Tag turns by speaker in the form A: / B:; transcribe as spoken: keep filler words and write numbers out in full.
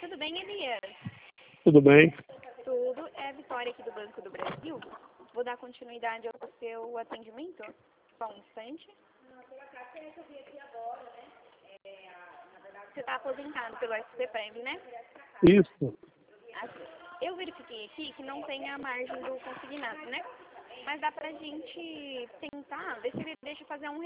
A: Tudo bem, Elias?
B: Tudo bem?
A: Tudo. É a Vitória aqui do Banco do Brasil. Vou dar continuidade ao seu atendimento. Só um instante. Você está aposentado pelo S P Prev, né?
B: Isso.
A: Assim, eu verifiquei aqui que não tem a margem do consignado, né? Mas dá pra gente tentar ver se ele deixa fazer um